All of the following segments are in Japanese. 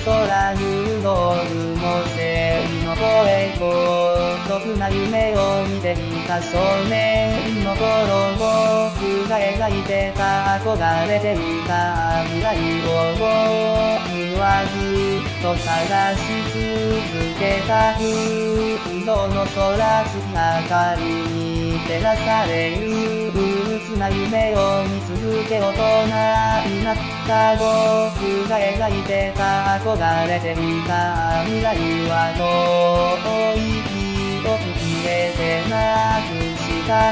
空に動るのせいの声孤独な夢を見ていた少年の頃僕が描いてた憧れていた未来を僕はずっと探し続けた空洞の空月明かりに照らされる憂鬱な夢を見続け大人になった僕が描いてた憧れていた未来は遠い記憶消えてなくした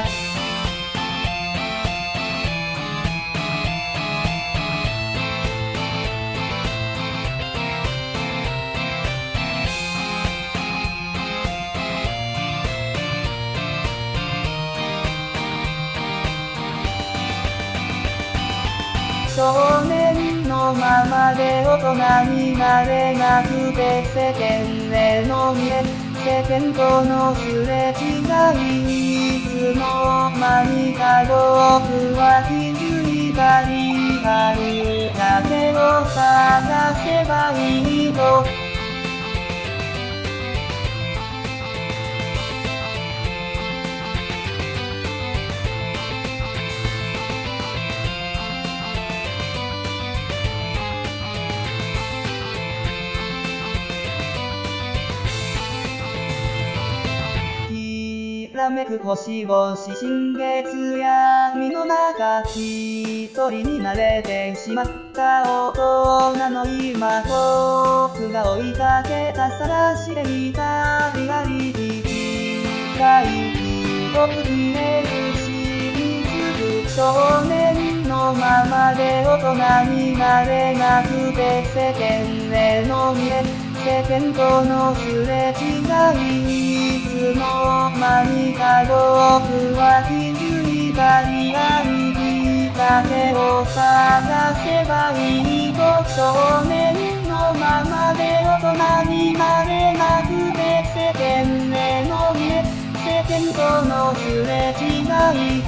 少年のままで大人になれなくて世間への見え世間とのすれ違いいつの間にか僕は気づいたりあるだけを探せばいいときらめく星々新月闇の中一人になれてしまった大人の今僕が追いかけた探してみたリアリティ近い記憶消えるしみつく少年のままで大人になれなくて世間への見え世間とのすれ違いいつの間にか僕は気づいたリアリティだけを探せばいいと少年のままで大人になれなくて世間への見え世間とのすれ違い